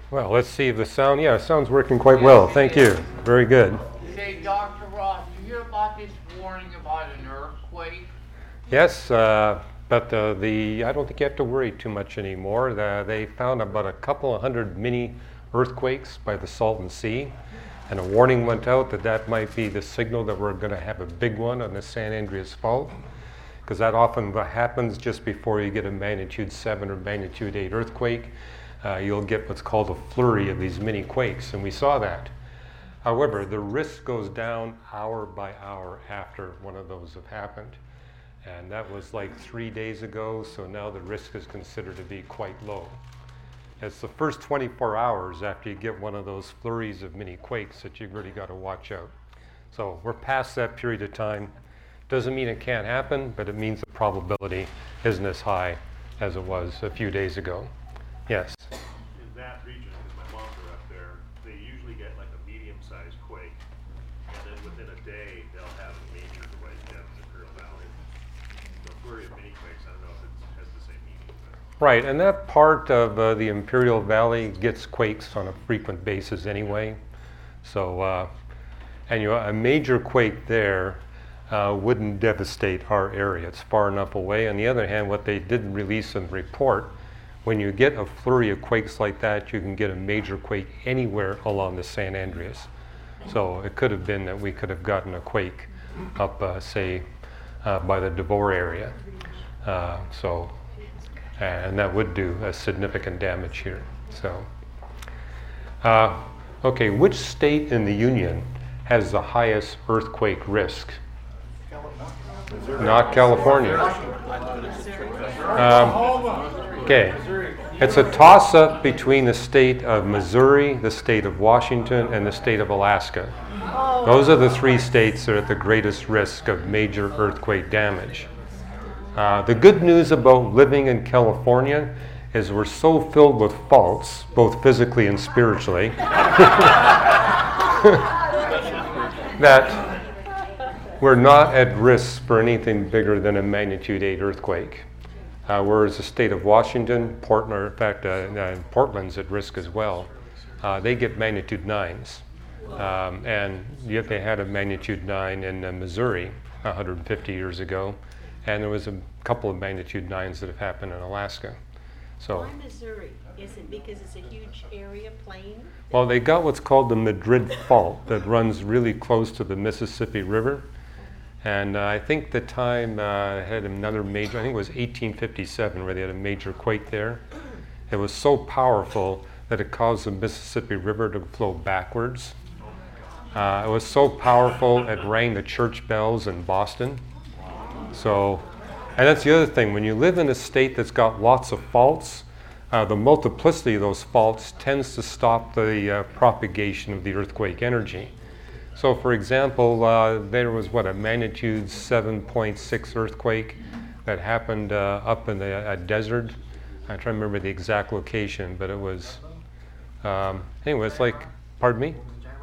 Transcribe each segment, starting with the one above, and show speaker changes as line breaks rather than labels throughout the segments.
Well, let's see if the sound, yeah, sound's working quite well. Thank you. Very good.
Say, Dr. Ross, you hear about this warning about an earthquake?
Yes, but I don't think you have to worry too much anymore. They found about a couple of hundred mini earthquakes by the Salton Sea, and a warning went out that that might be the signal that we're going to have a big one on the San Andreas Fault, because that often happens just before you get a magnitude 7 or magnitude 8 earthquake. You'll get what's called a flurry of these mini quakes, and we saw that. However, the risk goes down hour by hour after one of those have happened. And that was like 3 days ago, so now the risk is considered to be quite low. It's the first 24 hours after you get one of those flurries of mini quakes that you've really got to watch out. So we're past that period of time. Doesn't mean it can't happen, but it means the probability isn't as high as it was a few days ago. Yes?
In that region, because my moms are up there, they usually get like a medium-sized quake, and then within a day, they'll have a major quake down in the Imperial Valley. So flurry of mini quakes, I don't know if it has the same meaning. But.
Right, and that part of the Imperial Valley gets quakes on a frequent basis anyway. So, and a major quake there wouldn't devastate our area. It's far enough away. On the other hand, what they didn't release in the report, when you get a flurry of quakes like that, you can get a major quake anywhere along the San Andreas. So it could have been that we could have gotten a quake up, say, by the Devore area. And that would do a significant damage here. So, okay, which state in the Union has the highest earthquake risk? Not California. Okay, it's a toss-up between the state of Missouri, the state of Washington, and the state of Alaska. Those are the three states that are at the greatest risk of major earthquake damage. The good news about living in California is we're so filled with faults, both physically and spiritually, that we're not at risk for anything bigger than a magnitude 8 earthquake. Whereas the state of Washington, Portland, in fact, Portland's at risk as well. They get magnitude 9s. And yet they had a magnitude 9 in Missouri 150 years ago. And there was a couple of magnitude 9s that have happened in Alaska. So,
why Missouri? Is it because it's a huge area, plain?
Well, they got what's called the Madrid Fault that runs really close to the Mississippi River. And I think the time had another major, I think it was 1857 where they had a major quake there. It was so powerful that it caused the Mississippi River to flow backwards. It was so powerful it rang the church bells in Boston. So, and that's the other thing, when you live in a state that's got lots of faults, the multiplicity of those faults tends to stop the propagation of the earthquake energy. So for example, there was a magnitude 7.6 earthquake that happened up in the desert. I'm trying to remember the exact location, but it was, anyway, it's like, pardon me?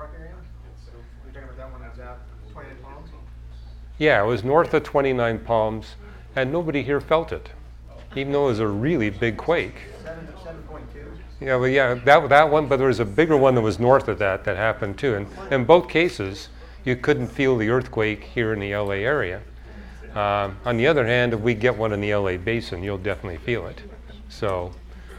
Yeah, it was north of 29 Palms, and nobody here felt it, even though it was a really big quake.
7.2.
Yeah, well, yeah, that one, but there was a bigger one that was north of that happened too. And in both cases, you couldn't feel the earthquake here in the LA area. On the other hand, if we get one in the LA basin, you'll definitely feel it. So,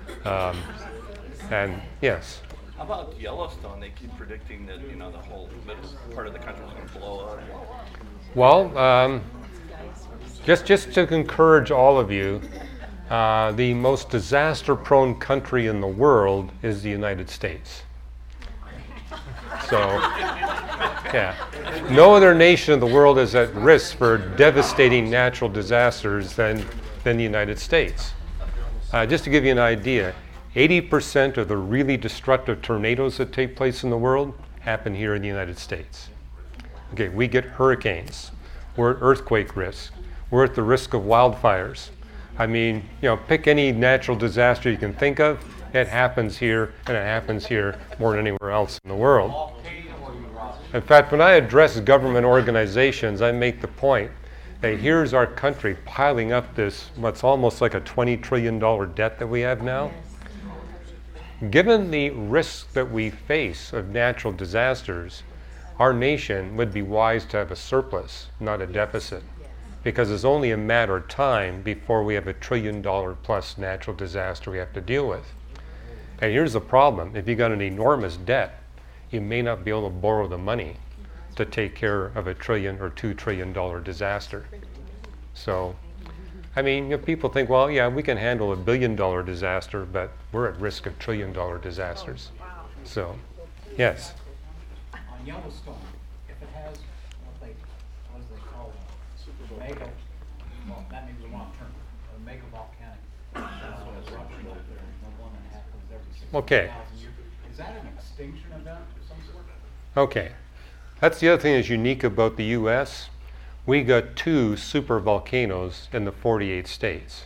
and yes.
How about Yellowstone? They keep predicting that, the whole middle part of the country is going to blow up.
Well, just to encourage all of you, the most disaster-prone country in the world is the United States. So, yeah. No other nation in the world is at risk for devastating natural disasters than the United States. Just to give you an idea, 80% of the really destructive tornadoes that take place in the world happen here in the United States. Okay, we get hurricanes. We're at earthquake risk. We're at the risk of wildfires. I mean, pick any natural disaster you can think of, it happens here, and it happens here more than anywhere else in the world. In fact, when I address government organizations, I make the point that here's our country piling up this, what's almost like a $20 trillion debt that we have now. given the risks that we face of natural disasters, our nation would be wise to have a surplus, not a deficit, because it's only a matter of time before we have $1 trillion plus natural disaster we have to deal with. And here's the problem. If you got an enormous debt, you may not be able to borrow the money to take care of $1 trillion or $2 trillion disaster. So, I mean, people think, well, yeah, we can handle $1 billion disaster, but we're at risk of $1 trillion disasters. So, yes.
On Yellowstone, if it has what do they call it? Mega, well, that may be the wrong term, a mega volcanic eruption out there, the one that happens every 6,000
Okay.
years. Is that an extinction event of some sort?
Okay. That's the other thing that's unique about the U.S. We got 2 super volcanoes in the 48 states.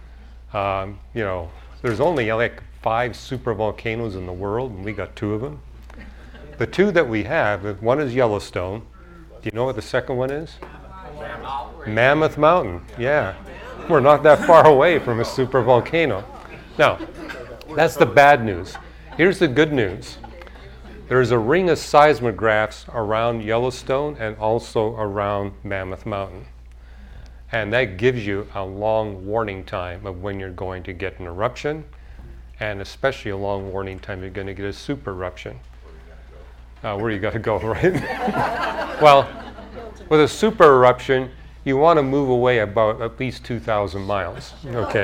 There's only like 5 super volcanoes in the world, and we got 2 of them. The 2 that we have, one is Yellowstone. Do you know what the second one is? Mammoth Mountain. Yeah. We're not that far away from a super volcano. Now, that's the bad news. Here's the good news. There's a ring of seismographs around Yellowstone and also around Mammoth Mountain. And that gives you a long warning time of when you're going to get an eruption, and especially a long warning time you're going to get a super eruption. Where you got to go, right? Well, with a super eruption, you want to move away about at least 2,000 miles, okay?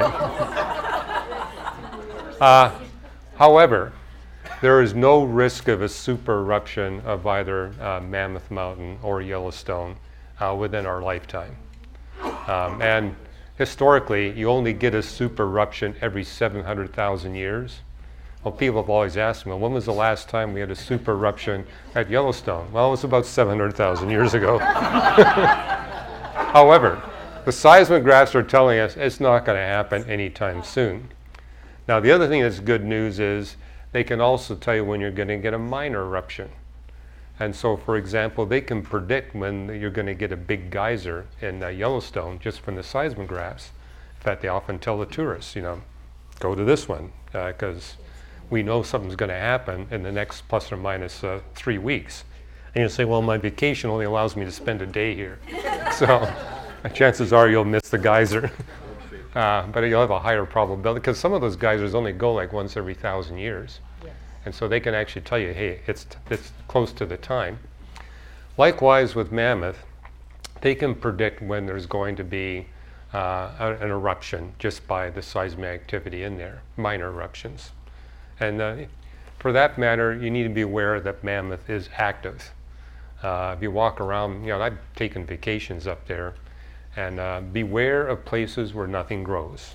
However, there is no risk of a super eruption of either Mammoth Mountain or Yellowstone within our lifetime. And historically, you only get a super eruption every 700,000 years. Well, people have always asked me, well, when was the last time we had a super eruption at Yellowstone? Well, it was about 700,000 years ago. However, the seismographs are telling us it's not going to happen anytime soon. Now, the other thing that's good news is they can also tell you when you're going to get a minor eruption. And so, for example, they can predict when you're going to get a big geyser in Yellowstone just from the seismographs. In fact, they often tell the tourists, go to this one because we know something's going to happen in the next plus or minus 3 weeks. And you say, well, my vacation only allows me to spend a day here. So chances are you'll miss the geyser. But you'll have a higher probability because some of those geysers only go like once every 1,000 years. And so they can actually tell you, hey, it's close to the time. Likewise with Mammoth, they can predict when there's going to be an eruption just by the seismic activity in there, minor eruptions. And for that matter, you need to be aware that Mammoth is active. If you walk around, I've taken vacations up there, and beware of places where nothing grows.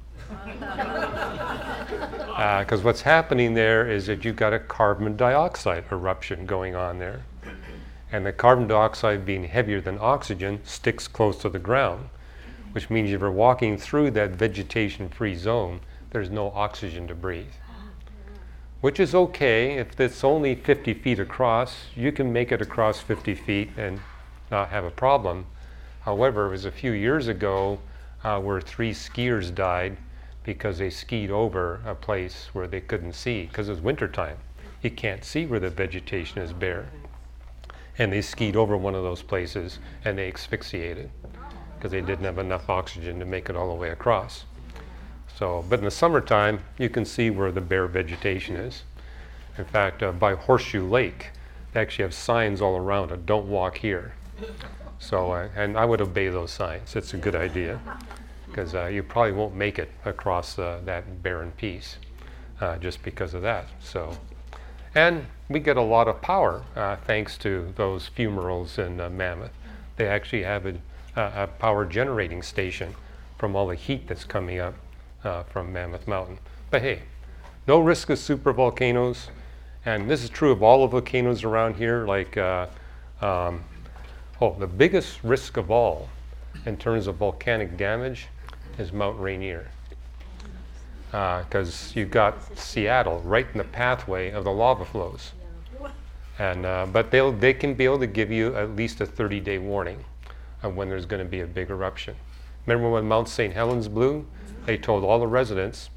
Because what's happening there is that you've got a carbon dioxide eruption going on there. And the carbon dioxide, being heavier than oxygen, sticks close to the ground, which means if you're walking through that vegetation-free zone, there's no oxygen to breathe. Which is okay. If it's only 50 feet across, you can make it across 50 feet and not have a problem. However, it was a few years ago where 3 skiers died because they skied over a place where they couldn't see because it was wintertime. You can't see where the vegetation is bare. And they skied over one of those places and they asphyxiated because they didn't have enough oxygen to make it all the way across. So, but in the summertime, you can see where the bare vegetation is. In fact, by Horseshoe Lake, they actually have signs all around it, don't walk here. So, and I would obey those signs. It's a good idea because you probably won't make it across that barren piece just because of that. So, and we get a lot of power thanks to those fumaroles in Mammoth. They actually have a power generating station from all the heat that's coming up from Mammoth Mountain. But hey, no risk of supervolcanoes, and this is true of all the volcanoes around here. Like, the biggest risk of all in terms of volcanic damage is Mount Rainier. Because you've got Seattle right in the pathway of the lava flows. And, but they can be able to give you at least a 30-day warning of when there's going to be a big eruption. Remember when Mount St. Helens blew? They told all the residents,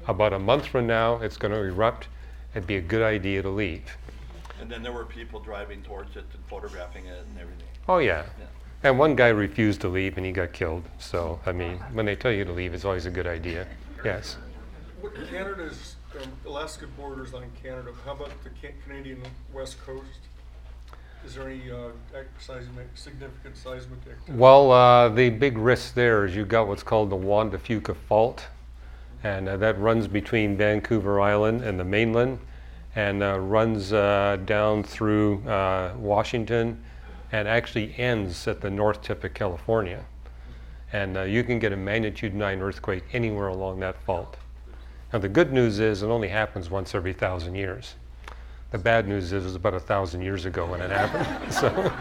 About a month from now, it's going to erupt. It'd be a good idea to leave.
And then there were people driving towards it and photographing it and everything.
Oh, yeah.
Yeah.
And one guy refused to leave and he got killed. So, I mean, when they tell you to leave, it's always a good idea. Yes.
Canada's Alaska borders on Canada. How about the Canadian West Coast? Is there any significant seismic activity?
Well, the big risk there is you've got what's called the Juan de Fuca Fault, and that runs between Vancouver Island and the mainland, and runs down through Washington, and actually ends at the north tip of California. And you can get a magnitude 9 earthquake anywhere along that fault. Now the good news is it only happens once every 1,000 years. The bad news is it was about 1,000 years ago when it happened. So,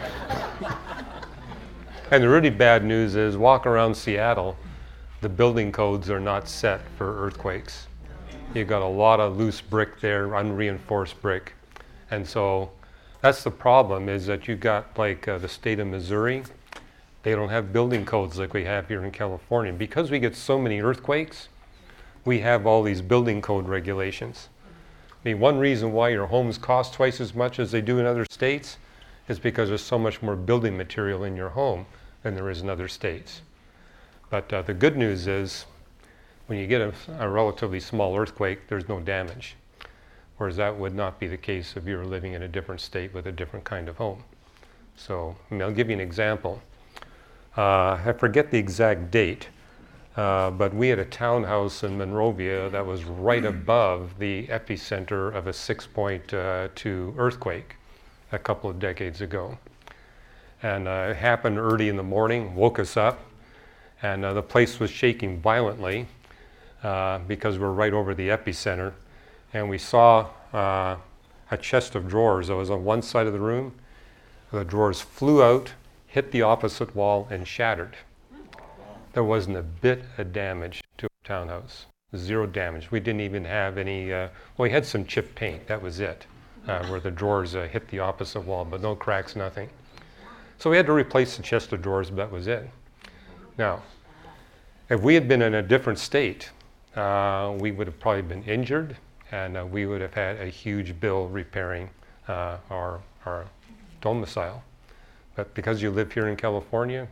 and the really bad news is walk around Seattle, the building codes are not set for earthquakes. You've got a lot of loose brick there, unreinforced brick. And so that's the problem, is that you've got like the state of Missouri, they don't have building codes like we have here in California. Because we get so many earthquakes, we have all these building code regulations. I mean, one reason why your homes cost twice as much as they do in other states is because there's so much more building material in your home than there is in other states. But the good news is when you get a relatively small earthquake, there's no damage. Whereas that would not be the case if you were living in a different state with a different kind of home. So, I mean, I'll give you an example. I forget the exact date, but we had a townhouse in Monrovia that was right above the epicenter of a 6.2 earthquake a couple of decades ago. And it happened early in the morning, woke us up, and the place was shaking violently because we're right over the epicenter. And we saw a chest of drawers that was on one side of the room. The drawers flew out, hit the opposite wall, and shattered. There wasn't a bit of damage to our townhouse. 0 damage. We didn't even have any, well, we had some chipped paint, that was it, where the drawers hit the opposite wall, but no cracks, nothing. So we had to replace the chest of drawers, but that was it. Now, if we had been in a different state, we would have probably been injured, and we would have had a huge bill repairing our domicile. But because you live here in California,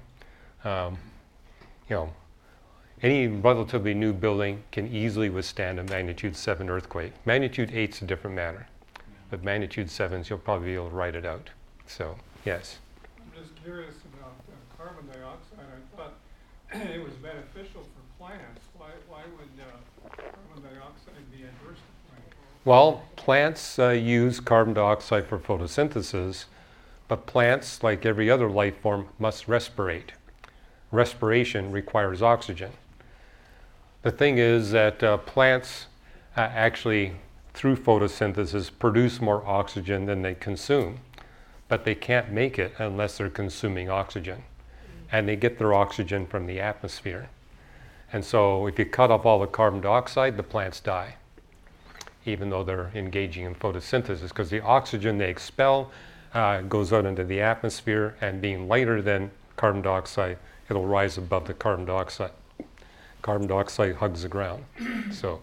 you know, any relatively new building can easily withstand a magnitude 7 earthquake. Magnitude 8's a different matter, but magnitude 7's, you'll probably be able to ride it out. So, yes.
I'm just curious about carbon dioxide. I thought it was beneficial for plants. Why would carbon dioxide be adverse to plants?
Well, plants use carbon dioxide for photosynthesis, but plants, like every other life form, must respirate. Respiration requires oxygen. The thing is that plants actually, through photosynthesis, produce more oxygen than they consume, but they can't make it unless they're consuming oxygen. And they get their oxygen from the atmosphere. And so if you cut off all the carbon dioxide, the plants die, even though they're engaging in photosynthesis, because the oxygen they expel goes out into the atmosphere, and being lighter than carbon dioxide, it'll rise above the carbon dioxide. Carbon dioxide hugs the ground. So,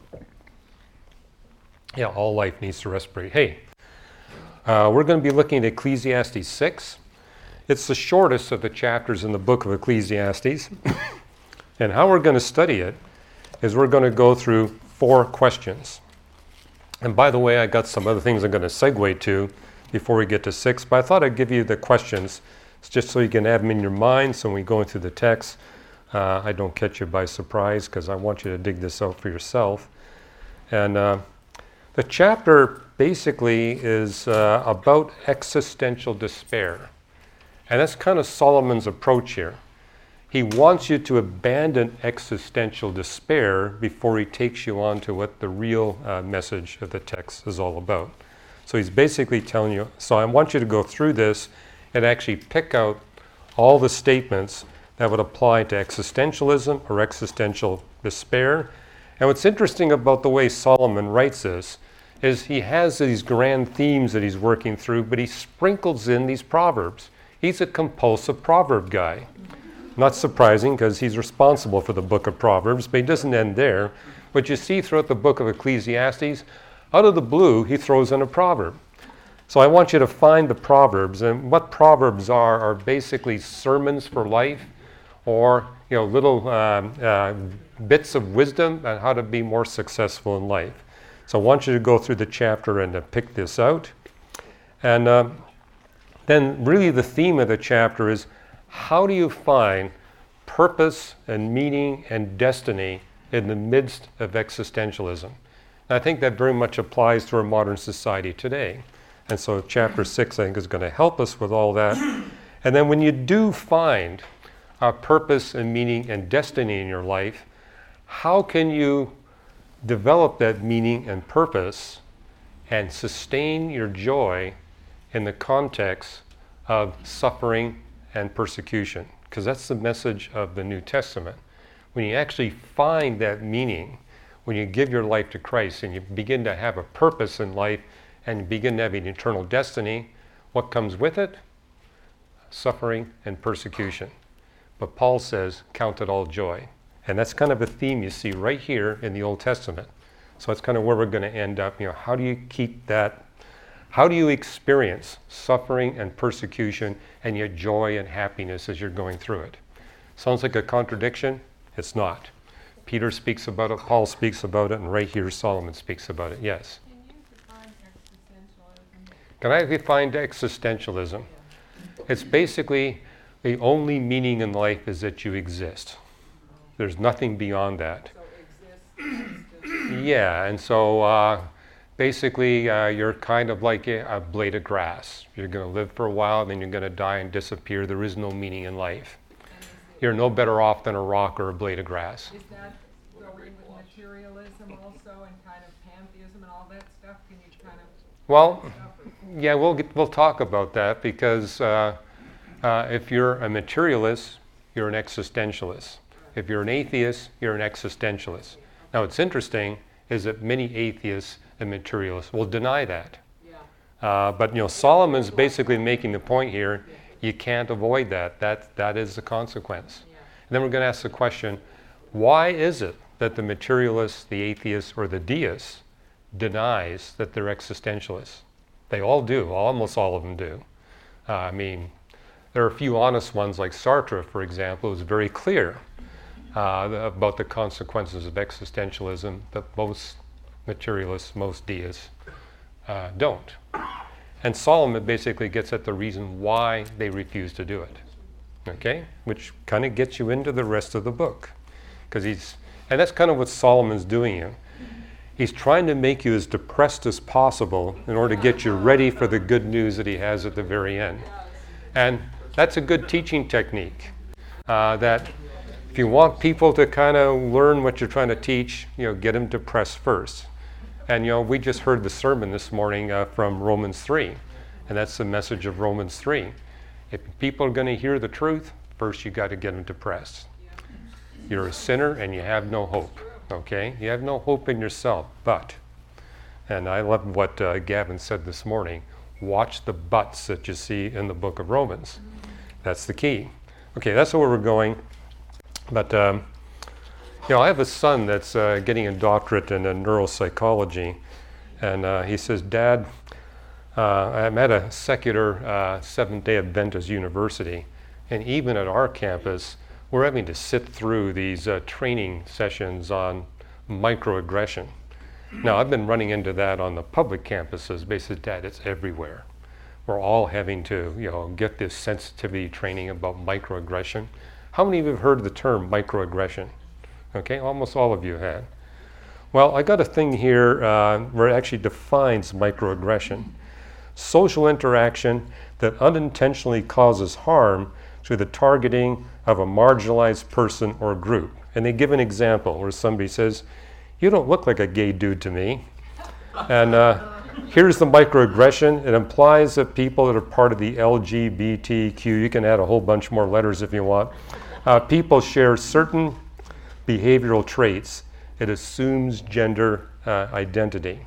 yeah, all life needs to respirate. Hey, we're going to be looking at Ecclesiastes 6. It's the shortest of the chapters in the book of Ecclesiastes. And how we're going to study it is we're going to go through 4 questions. And by the way, I got some other things I'm going to segue to before we get to 6, but I thought I'd give you the questions just so you can have them in your mind, so when we go into the text, I don't catch you by surprise, because I want you to dig this out for yourself. And the chapter basically is about existential despair. And that's kind of Solomon's approach here. He wants you to abandon existential despair before he takes you on to what the real message of the text is all about. So he's basically telling you, so I want you to go through this and actually pick out all the statements that would apply to existentialism or existential despair. And what's interesting about the way Solomon writes this is he has these grand themes that he's working through, but he sprinkles in these proverbs. He's a compulsive proverb guy. Not surprising, because he's responsible for the book of Proverbs, but he doesn't end there. But you see throughout the book of Ecclesiastes, out of the blue, he throws in a proverb. So I want you to find the Proverbs, and what Proverbs are basically sermons for life, or little bits of wisdom on how to be more successful in life. So I want you to go through the chapter and pick this out. And then really the theme of the chapter is, how do you find purpose and meaning and destiny in the midst of existentialism? And I think that very much applies to our modern society today. And so chapter 6, I think, is going to help us with all that. And then when you do find a purpose and meaning and destiny in your life, how can you develop that meaning and purpose and sustain your joy in the context of suffering and persecution? Because that's the message of the New Testament. When you actually find that meaning, when you give your life to Christ and you begin to have a purpose in life and you begin to have an eternal destiny, what comes with it? Suffering and persecution. But Paul says, count it all joy. And that's kind of a theme you see right here in the Old Testament. So that's kind of where we're going to end up. How do you keep that? How do you experience suffering and persecution and yet joy and happiness as you're going through it? Sounds like a contradiction? It's not. Peter speaks about it, Paul speaks about it, and right here Solomon speaks about it. Yes? Can I define existentialism? It's basically the only meaning in life is that you exist. There's nothing beyond that. Yeah, and so basically you're kind of like a blade of grass. You're going to live for a while, then you're going to die and disappear. There is no meaning in life. You're no better off than a rock or a blade of grass.
Is that going with materialism also and kind of pantheism and all that stuff? Can you kind of...
Well, yeah, we'll talk about that, because if you're a materialist, you're an existentialist. If you're an atheist, you're an existentialist. Now, what's interesting is that many atheists and materialists will deny that. But Solomon's basically making the point here, you can't avoid that. That is the consequence. And then we're going to ask the question, why is it that the materialist, the atheist, or the deist denies that they're existentialists? They all do. Almost all of them do. I mean, there are a few honest ones like Sartre, for example, who's very clear about the consequences of existentialism that most materialists, most deists don't. And Solomon basically gets at the reason why they refuse to do it. Okay? Which kind of gets you into the rest of the book. And that's kind of what Solomon's doing here. He's trying to make you as depressed as possible in order to get you ready for the good news that he has at the very end. And that's a good teaching technique. That if you want people to kind of learn what you're trying to teach, get them depressed first. And we just heard the sermon this morning from Romans 3, and that's the message of Romans 3. If people are going to hear the truth, first you got to get them depressed. You're a sinner and you have no hope. Okay? You have no hope in yourself, but, and I love what Gavin said this morning, watch the buts that you see in the book of Romans. That's the key. Okay, that's where we're going. But, I have a son that's getting a doctorate in neuropsychology, and he says, Dad, I'm at a secular Seventh-day Adventist university, and even at our campus, we're having to sit through these training sessions on microaggression. Now, I've been running into that on the public campuses. Basically, Dad, it's everywhere. We're all having to, get this sensitivity training about microaggression. How many of you have heard the term microaggression? Okay, almost all of you had. Well, I got a thing here where it actually defines microaggression. Social interaction that unintentionally causes harm through the targeting of a marginalized person or group. And they give an example where somebody says, you don't look like a gay dude to me. And here's the microaggression. It implies that people that are part of the LGBTQ, you can add a whole bunch more letters if you want, people share certain behavioral traits. It assumes gender identity.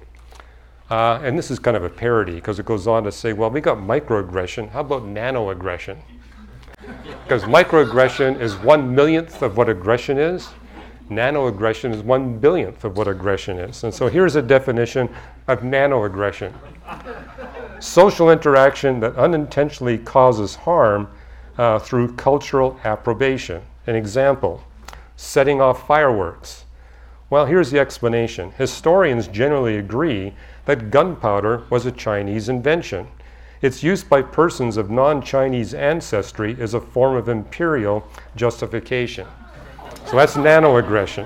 And this is kind of a parody because it goes on to say, well, we got microaggression. How about nanoaggression? Because microaggression is 1/millionth of what aggression is. Nanoaggression is 1/1000th of what aggression is. And so here's a definition of nanoaggression. Social interaction that unintentionally causes harm through cultural approbation. An example, setting off fireworks. Well, here's the explanation. Historians generally agree that gunpowder was a Chinese invention. Its use by persons of non-Chinese ancestry is a form of imperial justification. So that's nanoaggression.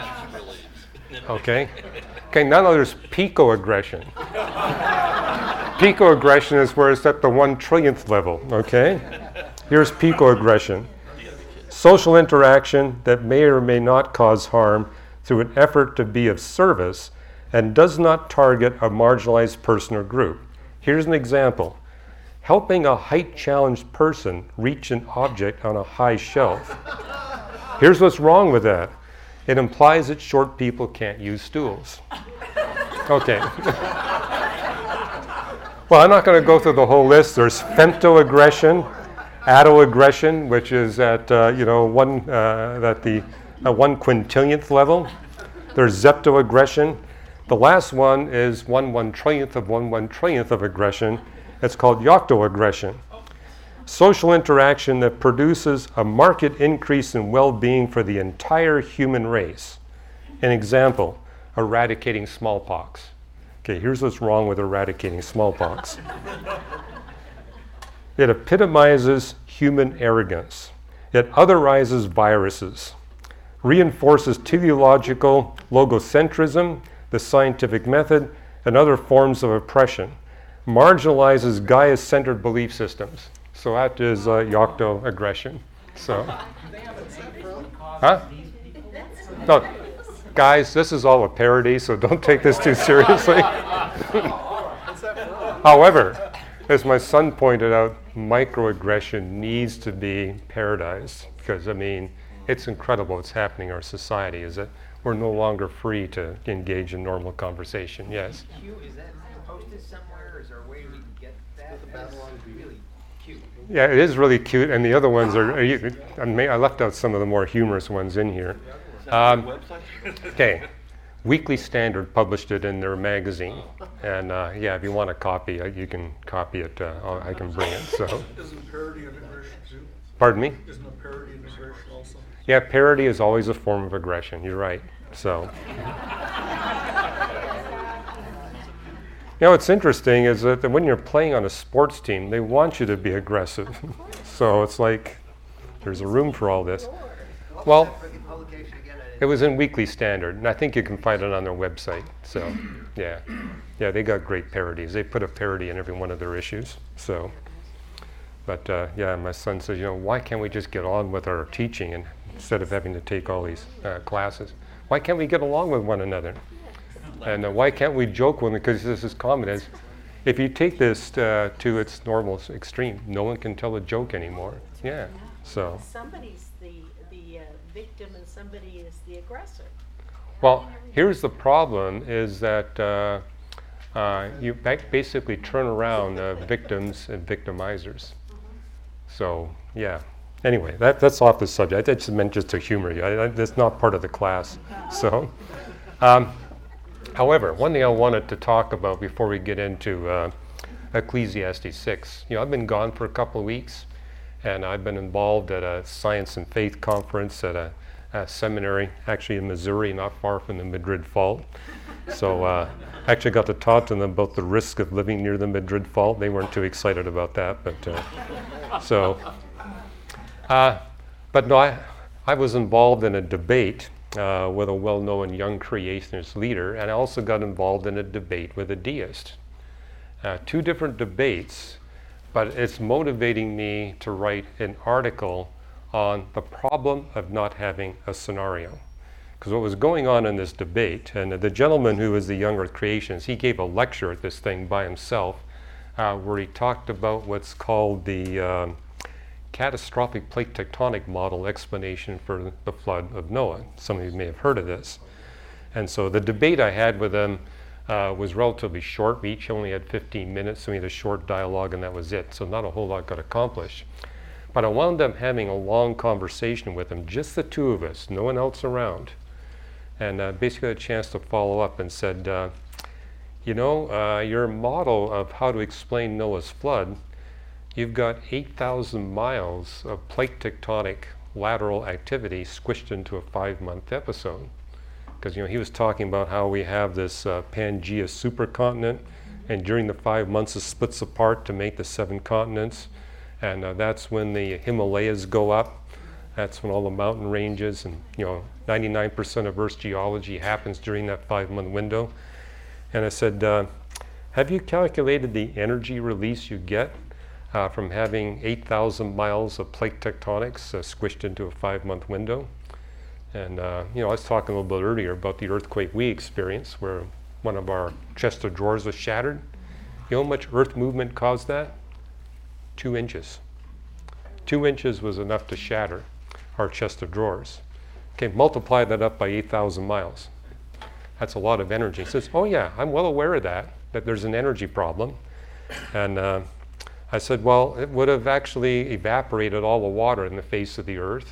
Okay? Okay, now there's picoaggression. Picoaggression is where it's at the 1/1,000,000th level, okay? Here's picoaggression. Social interaction that may or may not cause harm through an effort to be of service and does not target a marginalized person or group. Here's an example. Helping a height-challenged person reach an object on a high shelf. Here's what's wrong with that. It implies that short people can't use stools. Okay. Well, I'm not going to go through the whole list. There's femtoaggression, attoaggression, which is at the 1/1,000,000th level. There's zeptoaggression. The last one is 1/1,000,000th of 1/1,000,000th of aggression. It's called yoctoaggression. Social interaction that produces a marked increase in well-being for the entire human race. An example, eradicating smallpox. Okay, here's what's wrong with eradicating smallpox. It epitomizes human arrogance. It otherizes viruses, reinforces teleological logocentrism, the scientific method, and other forms of oppression, marginalizes Gaia-centered belief systems. So that is yoctoaggression. So, huh? No, guys, this is all a parody, so don't take this too seriously. However, as my son pointed out, microaggression needs to be parodized because, I mean, it's incredible what's happening in our society, is that we're no longer free to engage in normal conversation. Yes?
Hugh, is that posted somewhere? Is there a way we can get that? That's really cute.
Yeah, it is really cute, and the other ones I left out some of the more humorous ones in here. Okay, Weekly Standard published it in their magazine, and yeah, if you want a copy, you can copy it. I can bring it. So,
Isn't parody an aggression too?
pardon me?
Isn't a parody an aggression also?
Yeah, parody is always a form of aggression. You're right. So, what's interesting is that when you're playing on a sports team, they want you to be aggressive. So it's like there's a room for all this. Well, it was in Weekly Standard, and I think you can find it on their website. So, yeah, they got great parodies. They put a parody in every one of their issues. So, but yeah, my son says, why can't we just get on with our teaching and instead of having to take all these classes? Why can't we get along with one another? And why can't we joke with them? Because this is common. Is if you take this to its normal extreme, no one can tell a joke anymore. Yeah. So.
Somebody's the victim and somebody is the aggressor.
Well, here's the problem: is that you basically turn around victims and victimizers. So yeah. Anyway, that's off the subject. I just meant just to humor you. That's not part of the class. So. However, one thing I wanted to talk about before we get into Ecclesiastes 6, I've been gone for a couple of weeks, and I've been involved at a science and faith conference at a seminary, actually in Missouri, not far from the Madrid Fault. So I actually got to talk to them about the risk of living near the Madrid Fault. They weren't too excited about that, but but no, I was involved in a debate with a well-known young creationist leader, and I also got involved in a debate with a deist. Two different debates, but it's motivating me to write an article on the problem of not having a scenario. Because what was going on in this debate, and the gentleman who was the young earth creationist, he gave a lecture at this thing by himself where he talked about what's called the catastrophic plate tectonic model explanation for the flood of Noah. Some of you may have heard of this. And so the debate I had with him was relatively short. We each only had 15 minutes, so we had a short dialogue and that was it. So not a whole lot got accomplished. But I wound up having a long conversation with him, just the two of us, no one else around, and basically had a chance to follow up and said, your model of how to explain Noah's flood, you've got 8,000 miles of plate tectonic lateral activity squished into a 5-month episode. Because he was talking about how we have this Pangea supercontinent, and during the 5 months it splits apart to make the 7 continents, and that's when the Himalayas go up. That's when all the mountain ranges and 99% of Earth's geology happens during that 5-month window. And I said, have you calculated the energy release you get from having 8,000 miles of plate tectonics squished into a 5-month window? And I was talking a little bit earlier about the earthquake we experienced, where one of our chest of drawers was shattered. You know how much earth movement caused that? 2 inches. 2 inches was enough to shatter our chest of drawers. Okay, multiply that up by 8,000 miles. That's a lot of energy. He says, oh yeah, I'm well aware of that there's an energy problem. And I said, well, it would have actually evaporated all the water in the face of the earth.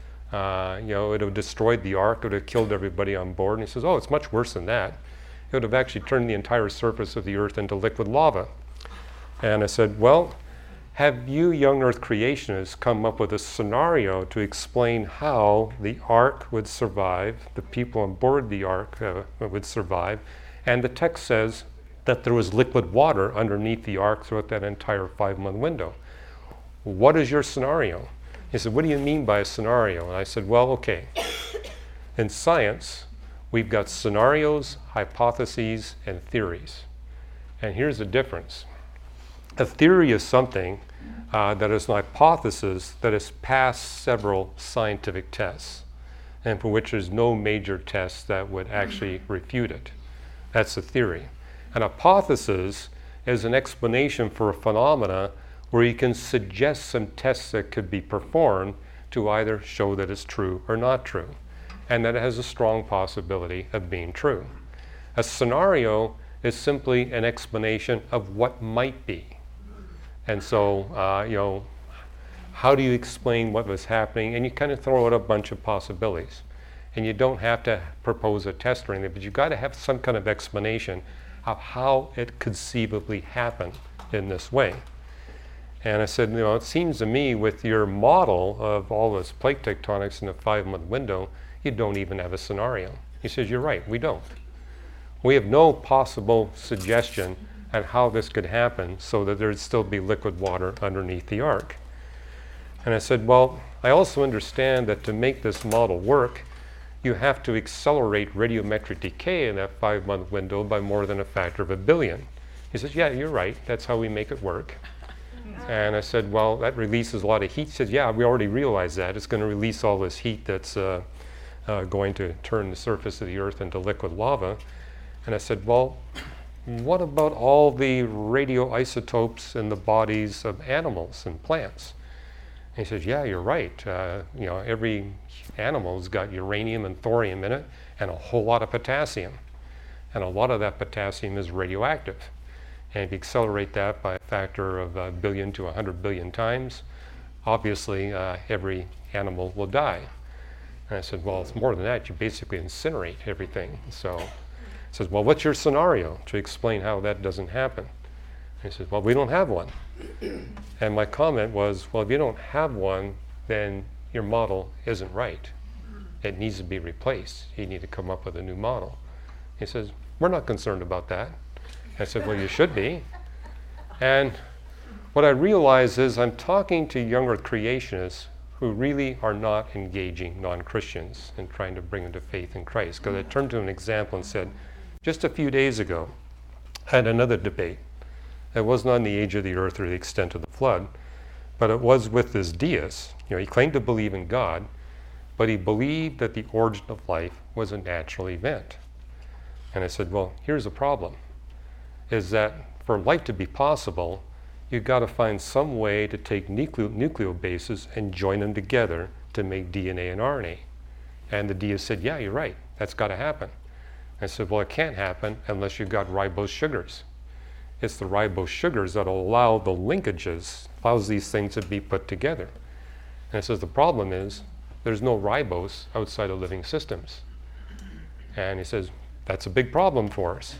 It would have destroyed the ark, it would have killed everybody on board. And he says, oh, it's much worse than that. It would have actually turned the entire surface of the earth into liquid lava. And I said, well, have you young earth creationists come up with a scenario to explain how the ark would survive, the people on board the ark would survive, and the text says that there was liquid water underneath the ark throughout that entire 5-month window. What is your scenario? He said, what do you mean by a scenario? And I said, well, okay. In science, we've got scenarios, hypotheses, and theories. And here's the difference. A theory is something that is an hypothesis that has passed several scientific tests, and for which there's no major tests that would actually refute it. That's a theory. An hypothesis is an explanation for a phenomena where you can suggest some tests that could be performed to either show that it's true or not true, and that it has a strong possibility of being true. A scenario is simply an explanation of what might be. And so, how do you explain what was happening? And you kind of throw out a bunch of possibilities. And you don't have to propose a test or anything, but you've got to have some kind of explanation of how it conceivably happened in this way. And I said, it seems to me with your model of all this plate tectonics in a 5-month window, you don't even have a scenario. He says, you're right, we don't. We have no possible suggestion on how this could happen so that there'd still be liquid water underneath the ark. And I said, well, I also understand that to make this model work, you have to accelerate radiometric decay in that 5-month window by more than a factor of 1 billion. He says, yeah, you're right, that's how we make it work. And I said, well, that releases a lot of heat. He said, yeah, we already realize that. It's going to release all this heat that's going to turn the surface of the earth into liquid lava. And I said, well, what about all the radioisotopes in the bodies of animals and plants? And he says, yeah, you're right. Every animal's got uranium and thorium in it and a whole lot of potassium. And a lot of that potassium is radioactive. And if you accelerate that by a factor of 1 billion to 100 billion times, obviously every animal will die. And I said, well, it's more than that. You basically incinerate everything. So he says, well, what's your scenario to explain how that doesn't happen? And he says, well, we don't have one. And my comment was, well, if you don't have one, then your model isn't right. It needs to be replaced. You need to come up with a new model. He says, we're not concerned about that. I said, well, you should be. And what I realize is I'm talking to young earth creationists who really are not engaging non-Christians and trying to bring them to faith in Christ. Because I turned to an example and said, just a few days ago, I had another debate. It wasn't on the age of the earth or the extent of the flood, but it was with this deist. He claimed to believe in God, but he believed that the origin of life was a natural event. And I said, well, here's the problem, is that for life to be possible, you've got to find some way to take nucleobases and join them together to make DNA and RNA. And the deist said, yeah, you're right, that's got to happen. I said, well, it can't happen unless you've got ribose sugars. It's the ribose sugars that will allow the linkages, allows these things to be put together. And it says the problem is there's no ribose outside of living systems. And he says, that's a big problem for us.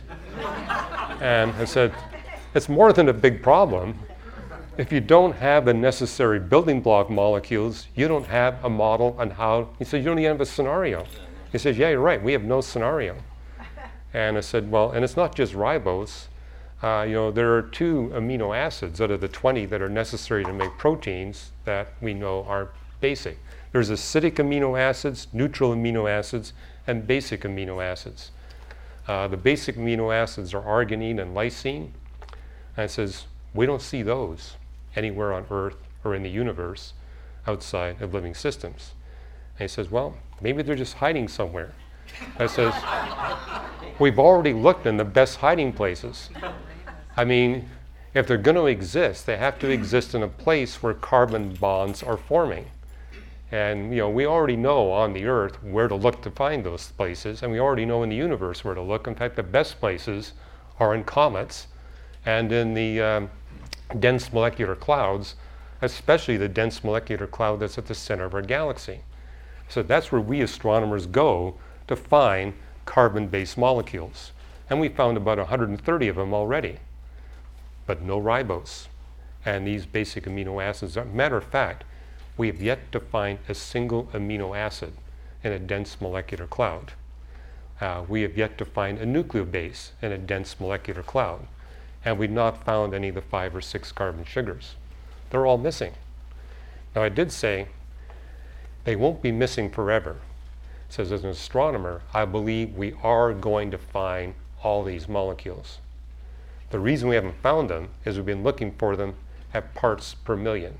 And I said, it's more than a big problem. If you don't have the necessary building block molecules, you don't have a model on how, he said, you don't even have a scenario. He says, yeah, you're right, we have no scenario. And I said, well, and it's not just ribose. There are 2 amino acids out of the 20 that are necessary to make proteins that we know are basic. There's acidic amino acids, neutral amino acids, and basic amino acids. The basic amino acids are arginine and lysine. And it says, we don't see those anywhere on Earth or in the universe outside of living systems. And he says, well, maybe they're just hiding somewhere. I says, we've already looked in the best hiding places. I mean, if they're going to exist, they have to exist in a place where carbon bonds are forming. And we already know on the Earth where to look to find those places, and we already know in the universe where to look. In fact, the best places are in comets and in the dense molecular clouds, especially the dense molecular cloud that's at the center of our galaxy. So that's where we astronomers go to find carbon-based molecules. And we found about 130 of them already, but no ribose. And these basic amino acids, matter of fact, we have yet to find a single amino acid in a dense molecular cloud. We have yet to find a nucleobase in a dense molecular cloud. And we've not found any of the 5 or 6 carbon sugars. They're all missing. Now, I did say they won't be missing forever. It says, as an astronomer, I believe we are going to find all these molecules. The reason we haven't found them is we've been looking for them at parts per million.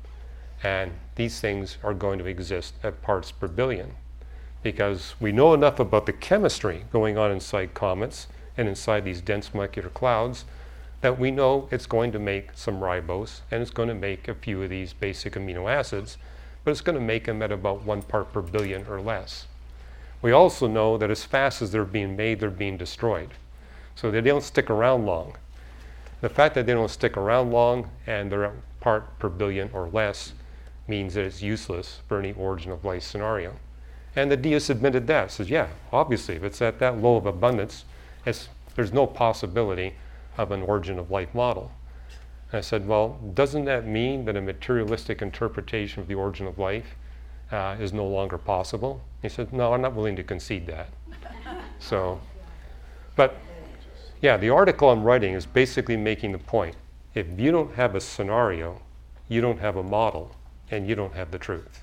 And these things are going to exist at parts per billion because we know enough about the chemistry going on inside comets and inside these dense molecular clouds that we know it's going to make some ribose and it's going to make a few of these basic amino acids, but it's going to make them at about 1 part per billion or less. We also know that as fast as they're being made, they're being destroyed. So they don't stick around long. The fact that they don't stick around long and they're at part per billion or less means that it's useless for any origin of life scenario. And the Dias admitted that. Says, yeah, obviously, if it's at that low of abundance, there's no possibility of an origin of life model. And I said, well, doesn't that mean that a materialistic interpretation of the origin of life is no longer possible? He said, no, I'm not willing to concede that. But yeah, the article I'm writing is basically making the point. If you don't have a scenario, you don't have a model, and you don't have the truth.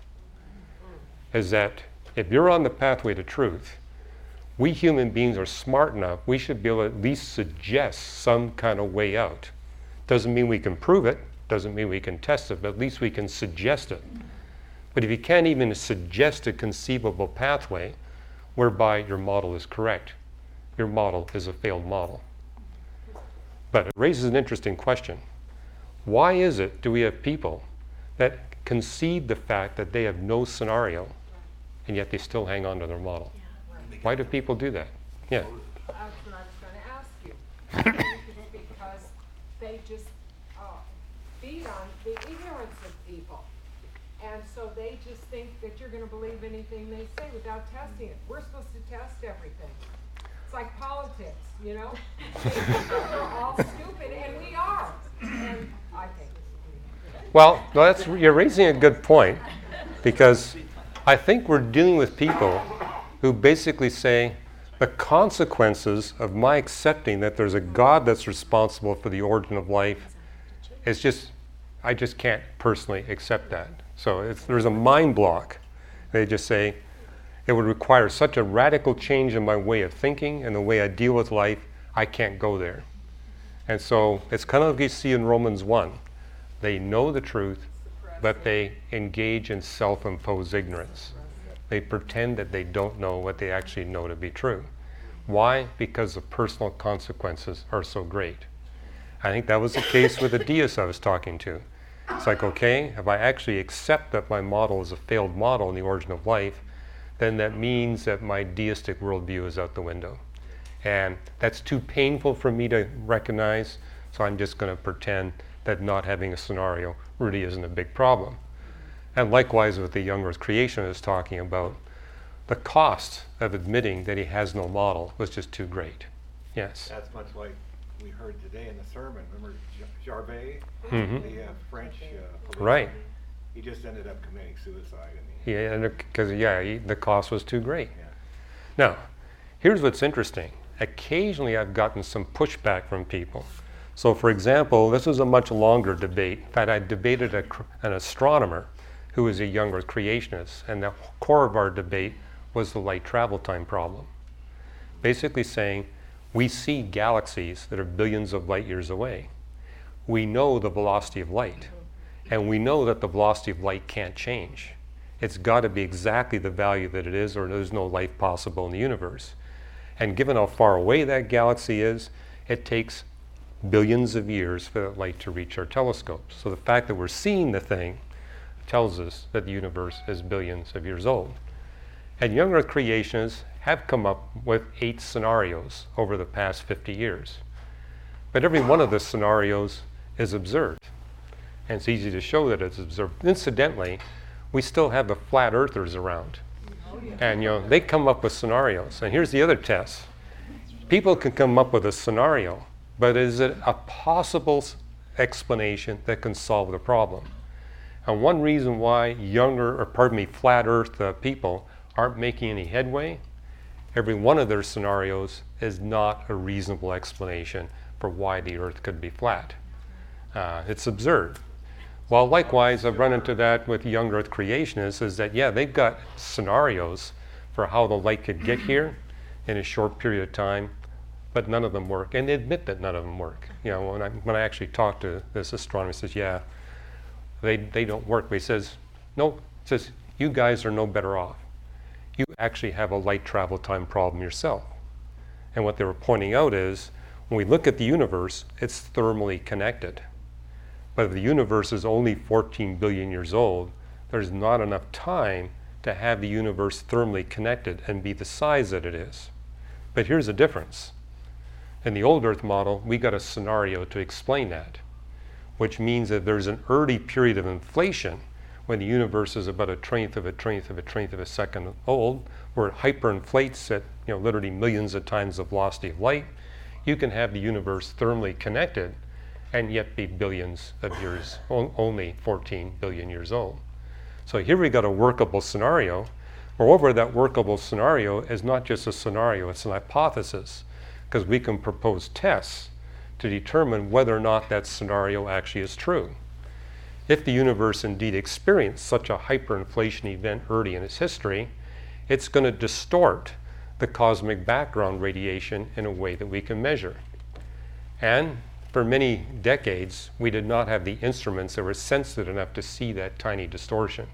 Is that if you're on the pathway to truth, we human beings are smart enough, we should be able to at least suggest some kind of way out. Doesn't mean we can prove it, doesn't mean we can test it, but at least we can suggest it. But if you can't even suggest a conceivable pathway whereby your model is correct, your model is a failed model. But it raises an interesting question. Why is it do we have people that concede the fact that they have no scenario, and yet they still hang on to their model? Why do people do that? Yeah.
That's what I was going to ask you. I think it's because they just feed on the ignorance of people. And so they just think that you're going to believe anything they say without testing it. We're supposed to test everything. It's like politics, you know? We're all stupid, and we are. And I think.
Well, you're raising a good point, because I think we're dealing with people who basically say the consequences of my accepting that there's a God that's responsible for the origin of life is just, I just can't personally accept that. So there's a mind block. They just say it would require such a radical change in my way of thinking and the way I deal with life, I can't go there. And so it's kind of like you see in Romans 1. They know the truth, but they engage in self-imposed ignorance. They pretend that they don't know what they actually know to be true. Why? Because the personal consequences are so great. I think that was the case with the Dias I was talking to. It's like, okay, if I actually accept that my model is a failed model in the origin of life, then that means that my deistic worldview is out the window. And that's too painful for me to recognize, so I'm just going to pretend that not having a scenario really isn't a big problem. And likewise with the young earth creation I was talking about, the cost of admitting that he has no model was just too great. Yes.
That's much like we heard today in the sermon. Remember Jarvet,
Mhm.
the French policeman?
Right.
He just ended up committing suicide.
Yeah, because the cost was too great.
Yeah.
Now, here's what's interesting. Occasionally I've gotten some pushback from people. So for example, this was a much longer debate. In fact, I debated an astronomer who was a young Earth creationist, and the core of our debate was the light travel time problem. Basically saying, we see galaxies that are billions of light years away. We know the velocity of light, and we know that the velocity of light can't change. It's got to be exactly the value that it is, or there's no life possible in the universe. And given how far away that galaxy is, it takes billions of years for that light to reach our telescopes. So the fact that we're seeing the thing tells us that the universe is billions of years old. And young Earth creationists have come up with 8 scenarios over the past 50 years. But every one of the scenarios is observed. And it's easy to show that it's observed. Incidentally, we still have the flat earthers around. And they come up with scenarios. And here's the other test. People can come up with a scenario, but is it a possible explanation that can solve the problem? And one reason why flat earth people aren't making any headway, every one of their scenarios is not a reasonable explanation for why the earth could be flat. It's absurd. Well, likewise, I've run into that with young Earth creationists, is that, they've got scenarios for how the light could get here in a short period of time, but none of them work. And they admit that none of them work. When I actually talk to this astronomer, he says, they don't work. But he says, no, you guys are no better off. You actually have a light travel time problem yourself. And what they were pointing out is, when we look at the universe, it's thermally connected. But if the universe is only 14 billion years old, there's not enough time to have the universe thermally connected and be the size that it is. But here's the difference. In the old Earth model, we got a scenario to explain that, which means that there's an early period of inflation when the universe is about a trillionth of a second old, where it hyperinflates at literally millions of times the velocity of light. You can have the universe thermally connected and yet be billions of years, only 14 billion years old. So here we got a workable scenario. Moreover, that workable scenario is not just a scenario, it's an hypothesis, because we can propose tests to determine whether or not that scenario actually is true. If the universe indeed experienced such a hyperinflation event early in its history, it's going to distort the cosmic background radiation in a way that we can measure. And for many decades, we did not have the instruments that were sensitive enough to see that tiny distortion.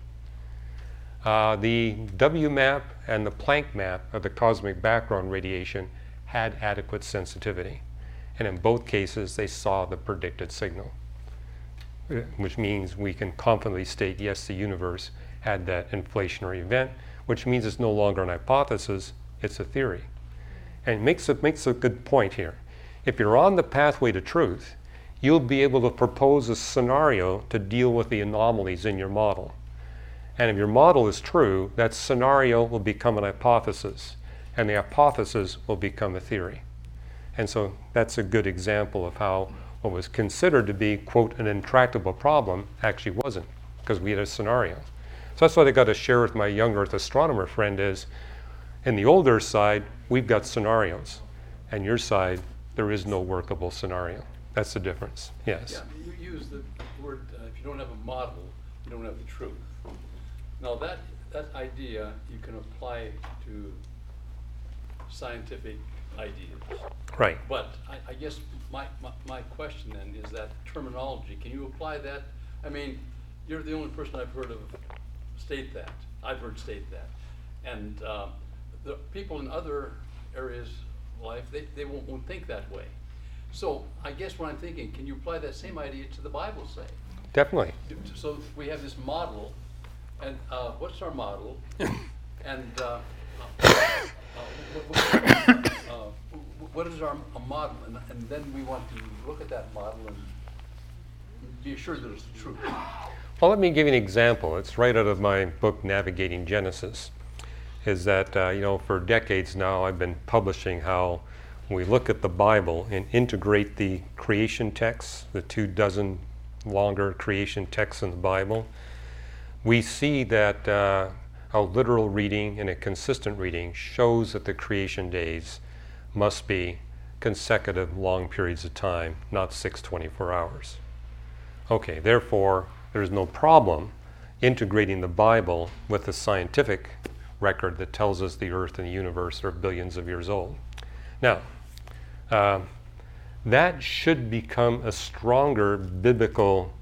The WMAP and the Planck map of the cosmic background radiation had adequate sensitivity. And in both cases, they saw the predicted signal, which means we can confidently state, yes, the universe had that inflationary event, which means it's no longer an hypothesis, it's a theory. And it makes a good point here. If you're on the pathway to truth, you'll be able to propose a scenario to deal with the anomalies in your model. And if your model is true, that scenario will become an hypothesis, and the hypothesis will become a theory. And so that's a good example of how what was considered to be, quote, an intractable problem actually wasn't, because we had a scenario. So that's what I got to share with my young Earth astronomer friend is, in the old Earth side, we've got scenarios, and your side, there is no workable scenario. That's the difference. Yes.
Yeah, you use the word, if you don't have a model, you don't have the truth. Now that idea you can apply to scientific ideas.
Right.
But I guess my question then is that terminology. Can you apply that? I mean, you're the only person I've heard of state that. I've heard state that. And the people in other areas of life, they won't think that way. So I guess what I'm thinking, can you apply that same idea to the Bible, say?
Definitely.
So we have this model, and what's our model? And what is our model? And then we want to look at that model and be assured that it's the truth.
Well, let me give you an example. It's right out of my book, Navigating Genesis. is that, for decades now I've been publishing how we look at the Bible and integrate the creation texts, the 24 longer creation texts in the Bible. We see that a literal reading and a consistent reading shows that the creation days must be consecutive long periods of time, not 6 24 hours. Okay, therefore, there's no problem integrating the Bible with the scientific record that tells us the earth and the universe are billions of years old. Now, that should become a stronger biblical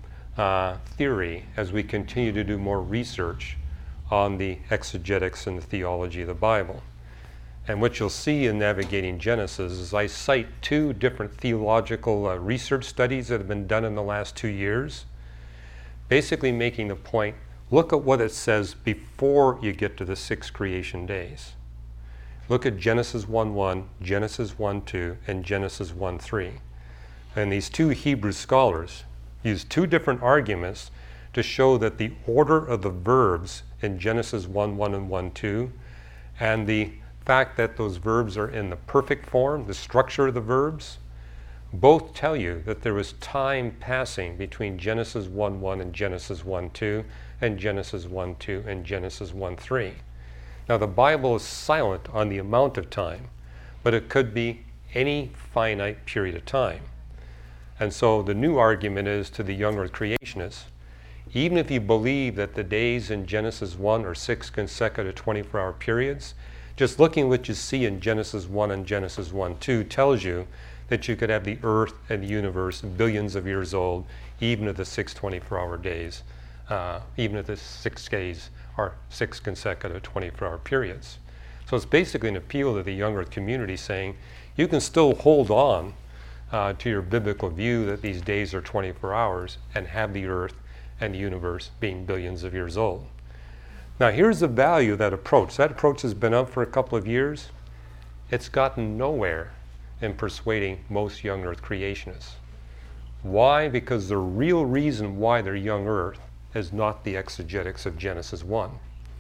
theory as we continue to do more research on the exegetics and the theology of the Bible. And what you'll see in Navigating Genesis is I cite 2 different theological research studies that have been done in the last 2 years, basically making the point, look at what it says before you get to the 6 creation days. Look at Genesis 1:1, Genesis 1:2, and Genesis 1:3. And these 2 Hebrew scholars use 2 different arguments to show that the order of the verbs in Genesis 1:1 and 1:2, and the fact that those verbs are in the perfect form, the structure of the verbs, both tell you that there was time passing between Genesis 1:1 and Genesis 1:2, and Genesis 1:2 and Genesis 1:3. Now the Bible is silent on the amount of time, but it could be any finite period of time. And so the new argument is to the young earth creationists, even if you believe that the days in Genesis 1 are 6 consecutive 24-hour periods, just looking at what you see in Genesis 1 and Genesis 1:2 tells you that you could have the earth and the universe billions of years old, even if the 6 24-hour days, even if the 6 days are 6 consecutive 24-hour periods. So it's basically an appeal to the young earth community saying, you can still hold on to your biblical view that these days are 24 hours and have the earth and the universe being billions of years old. Now here's the value of that approach. That approach has been up for a couple of years. It's gotten nowhere in persuading most young earth creationists. Why? Because the real reason why they're young earth is not the exegetics of Genesis 1.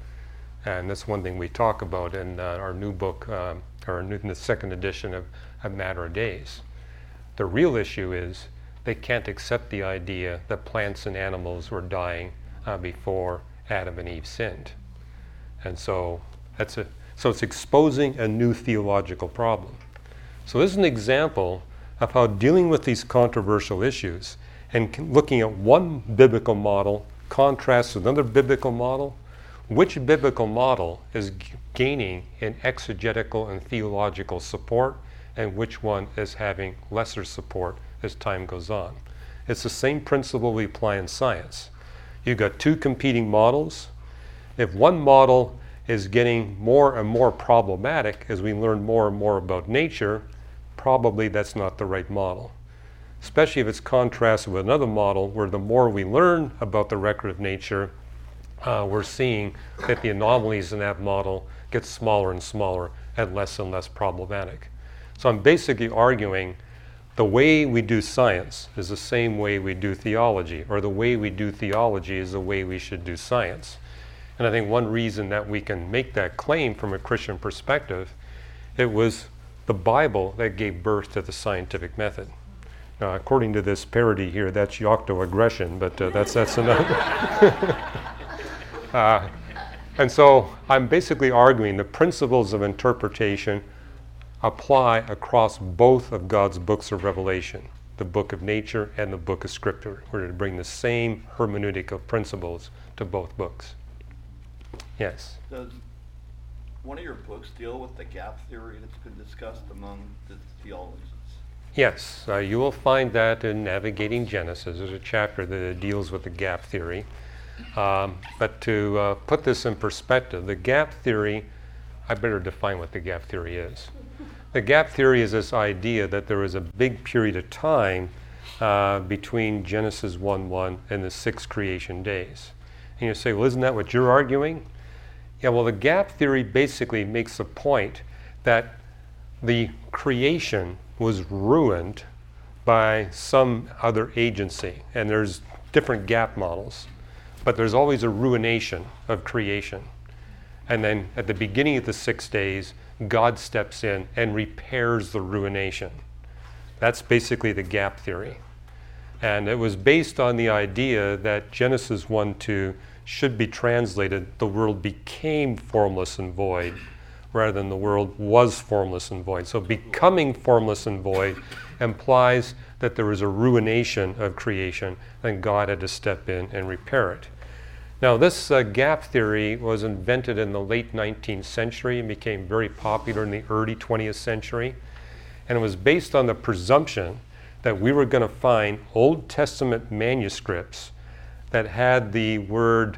And that's one thing we talk about in our new book, in the second edition of A Matter of Days. The real issue is they can't accept the idea that plants and animals were dying before Adam and Eve sinned. And so it's exposing a new theological problem. So this is an example of how dealing with these controversial issues and looking at one biblical model contrasts with another biblical model, which biblical model is gaining in exegetical and theological support and which one is having lesser support as time goes on. It's the same principle we apply in science. You've got 2 competing models. If one model is getting more and more problematic as we learn more and more about nature, probably that's not the right model. Especially if it's contrasted with another model where the more we learn about the record of nature, we're seeing that the anomalies in that model get smaller and smaller and less problematic. So I'm basically arguing the way we do science is the same way we do theology, or the way we do theology is the way we should do science. And I think one reason that we can make that claim from a Christian perspective, it was the Bible that gave birth to the scientific method. Now, according to this parody here, that's Yocto-aggression, but that's another. And so I'm basically arguing the principles of interpretation apply across both of God's books of revelation, the book of nature and the book of scripture. We're to bring the same hermeneutic of principles to both books. Yes?
Does one of your books deal with the gap theory that's been discussed among the theologians?
Yes, you will find that in Navigating Genesis. There's a chapter that deals with the gap theory. But to put this in perspective, the gap theory, I better define what the gap theory is. The gap theory is this idea that there was a big period of time between Genesis 1:1 and the 6 creation days. And you say, well, isn't that what you're arguing? Yeah, well, the gap theory basically makes the point that the creation was ruined by some other agency. And there's different gap models, but there's always a ruination of creation. And then at the beginning of the 6 days, God steps in and repairs the ruination. That's basically the gap theory. And it was based on the idea that Genesis 1:2 should be translated, the world became formless and void, rather than the world was formless and void. So becoming formless and void implies that there was a ruination of creation and God had to step in and repair it. Now this gap theory was invented in the late 19th century and became very popular in the early 20th century. And it was based on the presumption that we were going to find Old Testament manuscripts that had the word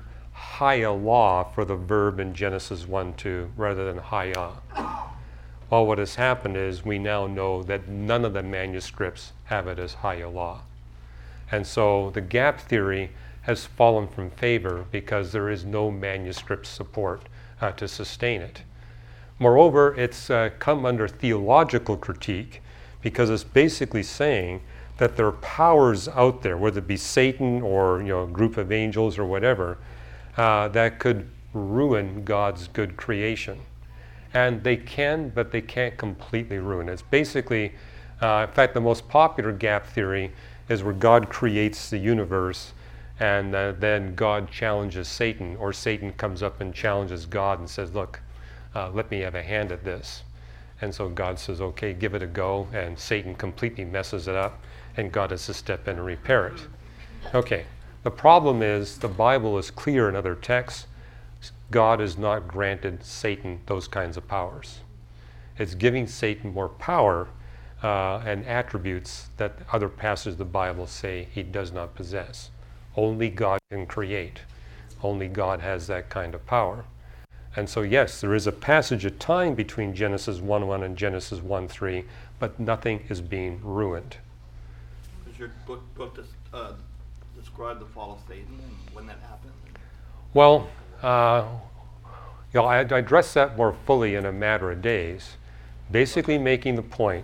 Hayah for the verb in Genesis 1:2 rather than Hayah. Well, what has happened is we now know that none of the manuscripts have it as Hayah. And so the gap theory has fallen from favor because there is no manuscript support to sustain it. Moreover, it's come under theological critique because it's basically saying that there are powers out there, whether it be Satan or a group of angels or whatever, that could ruin God's good creation. And they can, but they can't completely ruin it. It's basically, in fact, the most popular gap theory is where God creates the universe and then God challenges Satan, or Satan comes up and challenges God and says, look, let me have a hand at this. And so God says, okay, give it a go, and Satan completely messes it up, and God has to step in and repair it. Okay, the problem is the Bible is clear in other texts. God has not granted Satan those kinds of powers. It's giving Satan more power and attributes that other passages of the Bible say he does not possess. Only God can create. Only God has that kind of power. And so yes, there is a passage of time between Genesis 1:1 and Genesis 1:3, but nothing is being ruined.
Does your book describe the fall of Satan and when that happened?
Well, I address that more fully in a matter of days, basically making the point,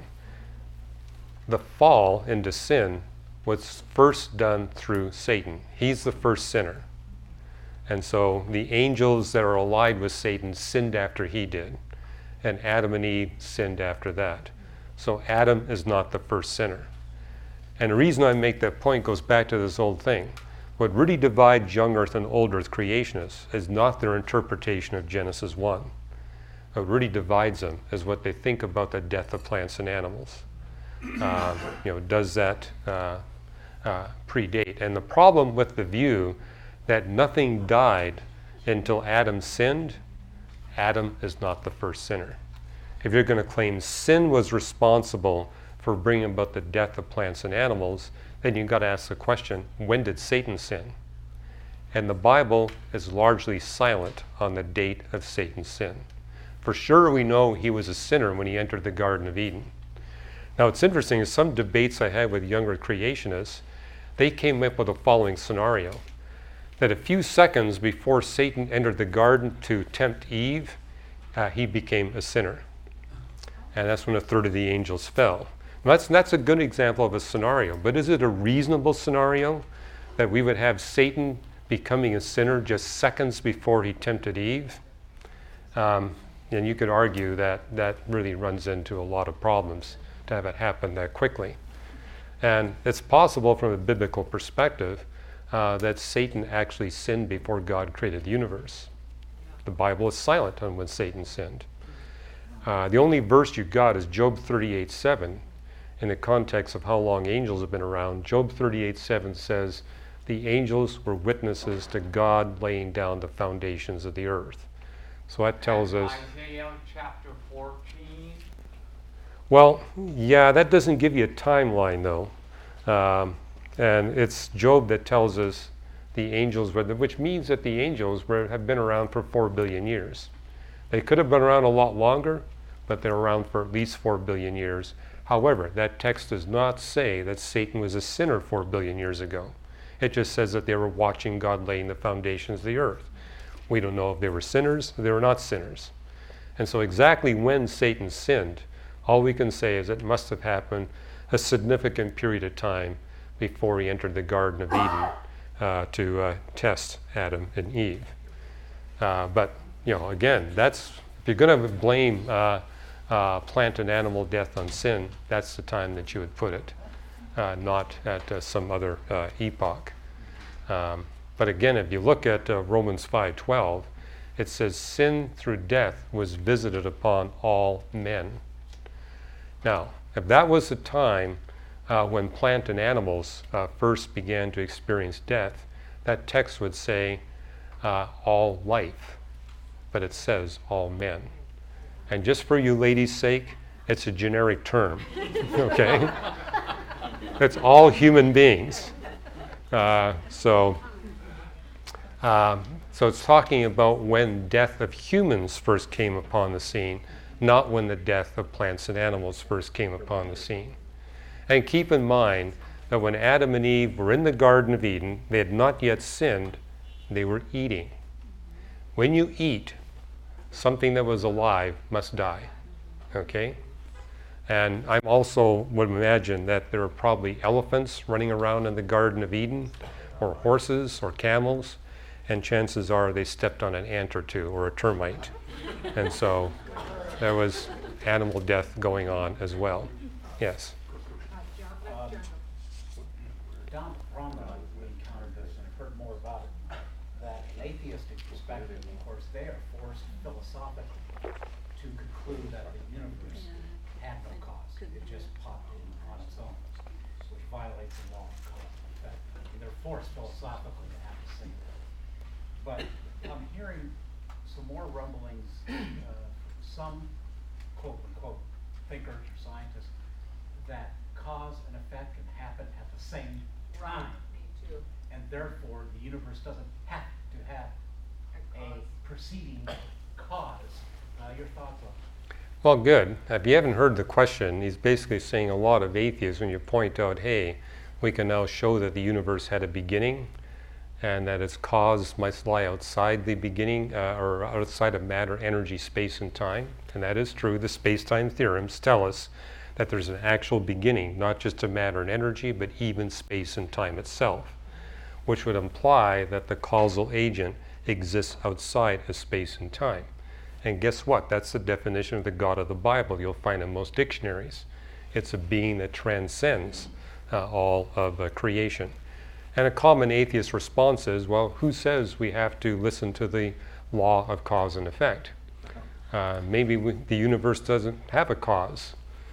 the fall into sin was first done through Satan. He's the first sinner. And so the angels that are allied with Satan sinned after he did, and Adam and Eve sinned after that. So Adam is not the first sinner. And the reason I make that point goes back to this old thing. What really divides young earth and old earth creationists is not their interpretation of Genesis 1. What really divides them is what they think about the death of plants and animals. Does that predate? And the problem with the view that nothing died until Adam sinned, Adam is not the first sinner. If you're going to claim sin was responsible for bringing about the death of plants and animals, then you've got to ask the question, when did Satan sin? And the Bible is largely silent on the date of Satan's sin. For sure we know he was a sinner when he entered the Garden of Eden. Now it's interesting, in some debates I had with younger creationists, they came up with the following scenario, that a few seconds before Satan entered the garden to tempt Eve, he became a sinner. And that's when a third of the angels fell. Now that's a good example of a scenario, but is it a reasonable scenario that we would have Satan becoming a sinner just seconds before he tempted Eve? And you could argue that that really runs into a lot of problems to have it happen that quickly. And it's possible from a biblical perspective that Satan actually sinned before God created the universe. The Bible is silent on when Satan sinned. The only verse you got is Job 38:7. In the context of how long angels have been around, Job 38:7 says, the angels were witnesses to God laying down the foundations of the earth. So that tells us...
Isaiah chapter 14.
Well, yeah, that doesn't give you a timeline though. And it's Job that tells us the angels were, which means that the angels have been around for 4 billion years. They could have been around a lot longer, but they're around for at least 4 billion years. However, that text does not say that Satan was a sinner 4 billion years ago. It just says that they were watching God laying the foundations of the earth. We don't know if they were sinners or they were not sinners. And so exactly when Satan sinned, all we can say is it must have happened a significant period of time before he entered the Garden of Eden to test Adam and Eve. But again, that's, if you're going to blame plant and animal death on sin, that's the time that you would put it, not at some other epoch. But again, if you look at Romans 5:12, it says, sin through death was visited upon all men. Now, if that was the time when plant and animals first began to experience death, that text would say all life, but it says all men. And just for you ladies' sake, it's a generic term, okay? It's all human beings. So it's talking about when death of humans first came upon the scene, not when the death of plants and animals first came upon the scene. And keep in mind that when Adam and Eve were in the Garden of Eden, they had not yet sinned, they were eating. When you eat, something that was alive must die, okay? And I also would imagine that there are probably elephants running around in the Garden of Eden, or horses, or camels, and chances are they stepped on an ant or two, or a termite. And so there was animal death going on as well. Yes?
Down at Promenade, we encountered this, and I've heard more about it, that an atheistic perspective, of course, they are forced philosophically to conclude that the universe had no cause. It just popped in on its own, which violates the law of cause and effect. I mean, they're forced philosophically to have to say that. But I'm hearing some more rumblings, some quote-unquote thinkers or scientists, that cause and effect can happen at the same time.
Me too.
And therefore, the universe doesn't have to have a preceding cause. Your thoughts on it?
Well, good. If you haven't heard the question, he's basically saying a lot of atheists, when you point out, hey, we can now show that the universe had a beginning and that its cause must lie outside the beginning or outside of matter, energy, space, and time. And that is true. The space-time theorems tell us that there's an actual beginning, not just to matter and energy, but even space and time itself, which would imply that the causal agent exists outside of space and time. And guess what? That's the definition of the God of the Bible you'll find in most dictionaries. It's a being that transcends all of creation. And a common atheist response is, well, who says we have to listen to the law of cause and effect? Maybe the universe doesn't have a cause.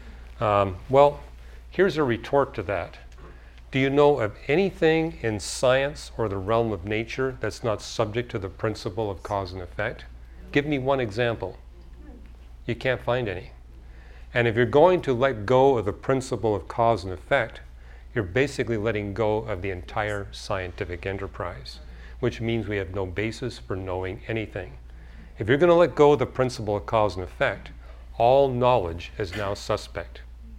Well, here's a retort to that. Do you know of anything in science or the realm of nature that's not subject to the principle of cause and effect? Give me one example. You can't find any. And if you're going to let go of the principle of cause and effect, you're basically letting go of the entire scientific enterprise, which means we have no basis for knowing anything. If you're going to let go of the principle of cause and effect, all knowledge is now suspect.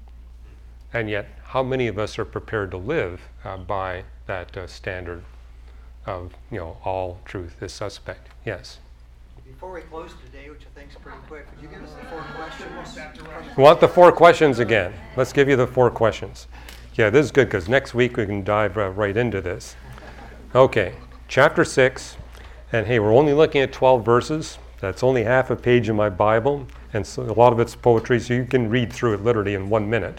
And yet, how many of us are prepared to live by that standard of, all truth is suspect? Yes?
Before we close today, which I think is pretty quick, could you give us the 4 questions?
We want the 4 questions again. Let's give you the 4 questions. Yeah, this is good because next week we can dive right into this. Okay, chapter 6. And hey, we're only looking at 12 verses. That's only half a page in my Bible. And so a lot of it's poetry, so you can read through it literally in 1 minute.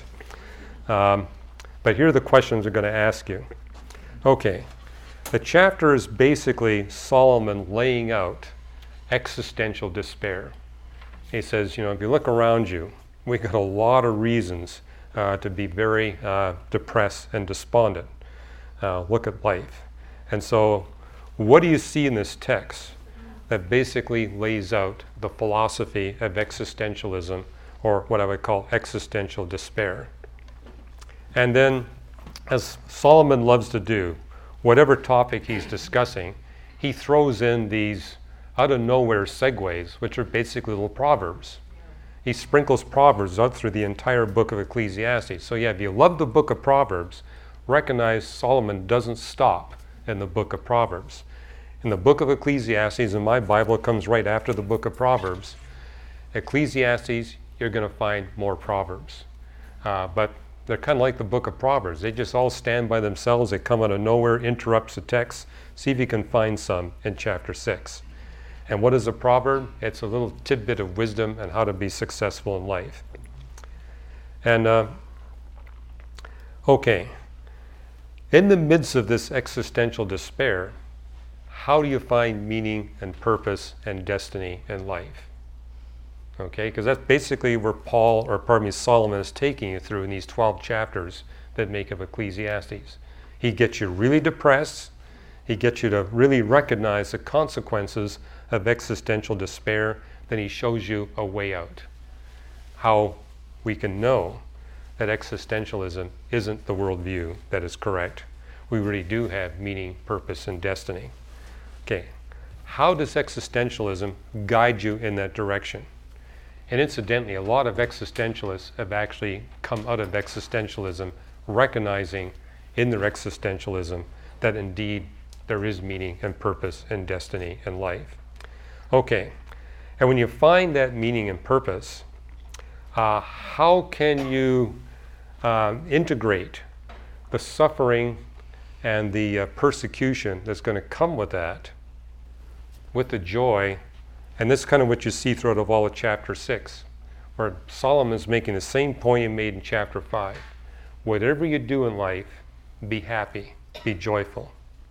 But here are the questions we're going to ask you. Okay, the chapter is basically Solomon laying out existential despair. He says, if you look around you, we got a lot of reasons to be very depressed and despondent. Look at life. And so what do you see in this text that basically lays out the philosophy of existentialism, or what I would call existential despair? And then, as Solomon loves to do, whatever topic he's discussing, he throws in these out of nowhere segues, which are basically little proverbs. He sprinkles proverbs out through the entire book of Ecclesiastes. So yeah, if you love the book of Proverbs, recognize Solomon doesn't stop in the book of Proverbs. In the book of Ecclesiastes, in my Bible, it comes right after the book of Proverbs. Ecclesiastes, you're going to find more proverbs. But they're kind of like the book of Proverbs. They just all stand by themselves. They come out of nowhere, interrupts the text. See if you can find some in chapter 6. And what is a proverb? It's a little tidbit of wisdom on how to be successful in life. And, okay, in the midst of this existential despair, how do you find meaning and purpose and destiny in life? Okay, because that's basically where Solomon is taking you through in these 12 chapters that make up Ecclesiastes. He gets you really depressed. He gets you to really recognize the consequences of existential despair. Then he shows you a way out. How we can know that existentialism isn't the worldview that is correct. We really do have meaning, purpose, and destiny. Okay, how does existentialism guide you in that direction? And incidentally, a lot of existentialists have actually come out of existentialism recognizing in their existentialism that indeed there is meaning and purpose and destiny in life. Okay, and when you find that meaning and purpose, how can you integrate the suffering and the persecution that's going to come with that with the joy? And this is kind of what you see throughout of all of chapter 6, where Solomon's making the same point he made in chapter 5. Whatever you do in life, be happy, be joyful.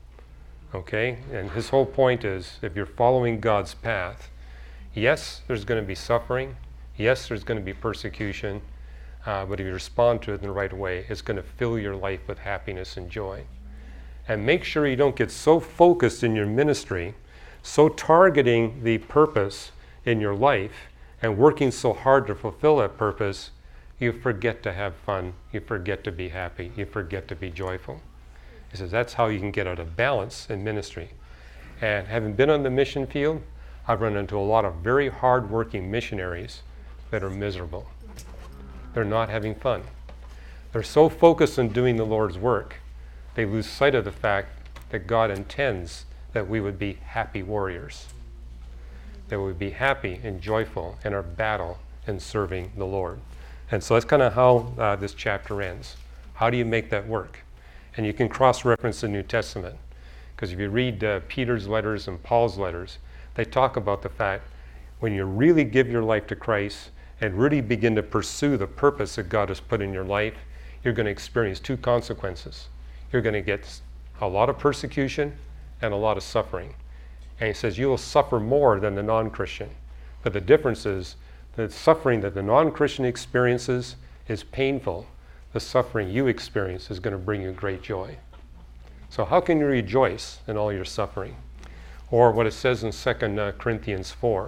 Okay? And his whole point is, if you're following God's path, yes, there's going to be suffering. Yes, there's going to be persecution. But if you respond to it in the right way, it's going to fill your life with happiness and joy. And make sure you don't get so focused in your ministry, so targeting the purpose in your life and working so hard to fulfill that purpose, you forget to have fun, you forget to be happy, you forget to be joyful. He says that's how you can get out of balance in ministry. And having been on the mission field, I've run into a lot of very hard-working missionaries that are miserable. They're not having fun. They're so focused on doing the Lord's work, they lose sight of the fact that God intends that we would be happy warriors, that we would be happy and joyful in our battle in serving the Lord. And so that's kind of how this chapter ends. How do you make that work? And you can cross-reference the New Testament, because if you read Peter's letters and Paul's letters, they talk about the fact when you really give your life to Christ and really begin to pursue the purpose that God has put in your life, you're going to experience two consequences. You're going to get a lot of persecution and a lot of suffering. And he says you will suffer more than the non-Christian. But the difference is the suffering that the non-Christian experiences is painful. The suffering you experience is going to bring you great joy. So how can you rejoice in all your suffering? Or what it says in 2 Corinthians 4.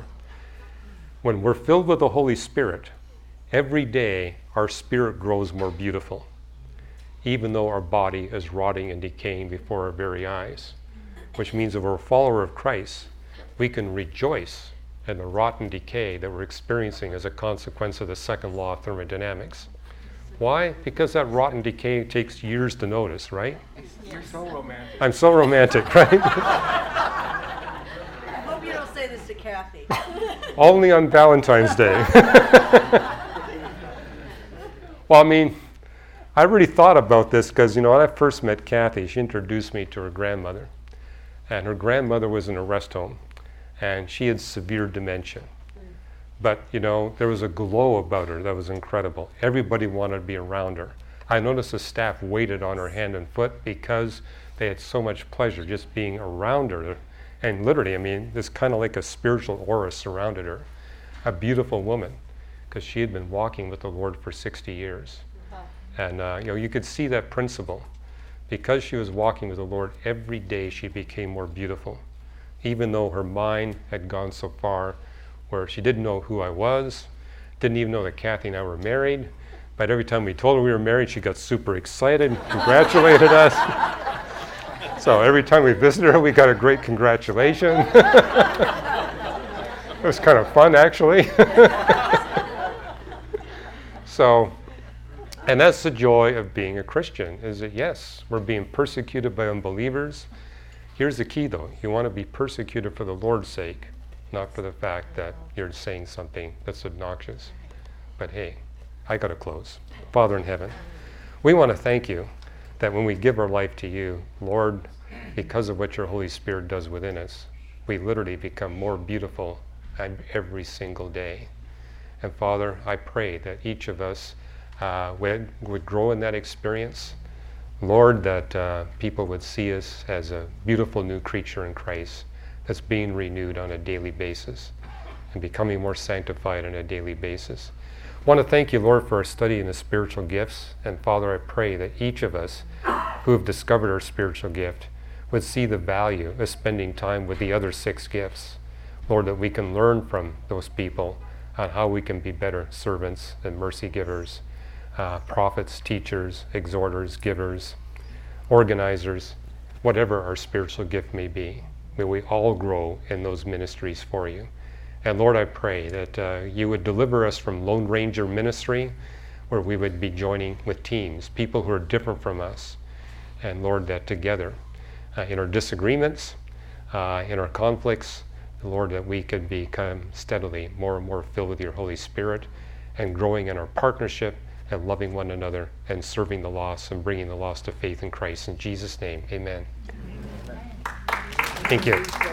When we're filled with the Holy Spirit, every day our spirit grows more beautiful, even though our body is rotting and decaying before our very eyes. Which means if we're a follower of Christ, we can rejoice in the rot and decay that we're experiencing as a consequence of the second law of thermodynamics. Why? Because that rot and decay takes years to notice, right?
You're so romantic.
I'm so romantic, right?
I hope you don't say this to Kathy.
Only on Valentine's Day. Well, I mean, I really thought about this because, when I first met Kathy, she introduced me to her grandmother. And her grandmother was in a rest home, and she had severe dementia. But, there was a glow about her that was incredible. Everybody wanted to be around her. I noticed the staff waited on her hand and foot because they had so much pleasure just being around her. And literally, it's kind of like a spiritual aura surrounded her. A beautiful woman, because she had been walking with the Lord for 60 years. And, you could see that principle. Because she was walking with the Lord, every day she became more beautiful. Even though her mind had gone so far where she didn't know who I was, didn't even know that Kathy and I were married. But every time we told her we were married, she got super excited and congratulated us. So every time we visited her, we got a great congratulation. It was kind of fun, actually. And that's the joy of being a Christian, is that yes, we're being persecuted by unbelievers. Here's the key though, you want to be persecuted for the Lord's sake, not for the fact that you're saying something that's obnoxious. But hey, I got to close. Father in heaven, we want to thank you that when we give our life to you, Lord, because of what your Holy Spirit does within us, we literally become more beautiful every single day. And Father, I pray that each of us would grow in that experience. Lord, that people would see us as a beautiful new creature in Christ that's being renewed on a daily basis and becoming more sanctified on a daily basis. I want to thank you, Lord, for our study in the spiritual gifts. And Father, I pray that each of us who have discovered our spiritual gift would see the value of spending time with the other 6 gifts. Lord, that we can learn from those people on how we can be better servants and mercy givers, prophets, teachers, exhorters, givers, organizers, whatever our spiritual gift may be. May we all grow in those ministries for you. And Lord, I pray that you would deliver us from Lone Ranger ministry, where we would be joining with teams, people who are different from us. And Lord, that together, in our disagreements, in our conflicts, Lord, that we could become steadily more and more filled with your Holy Spirit and growing in our partnership and loving one another and serving the lost and bringing the lost to faith in Christ. In Jesus' name, amen. Thank you.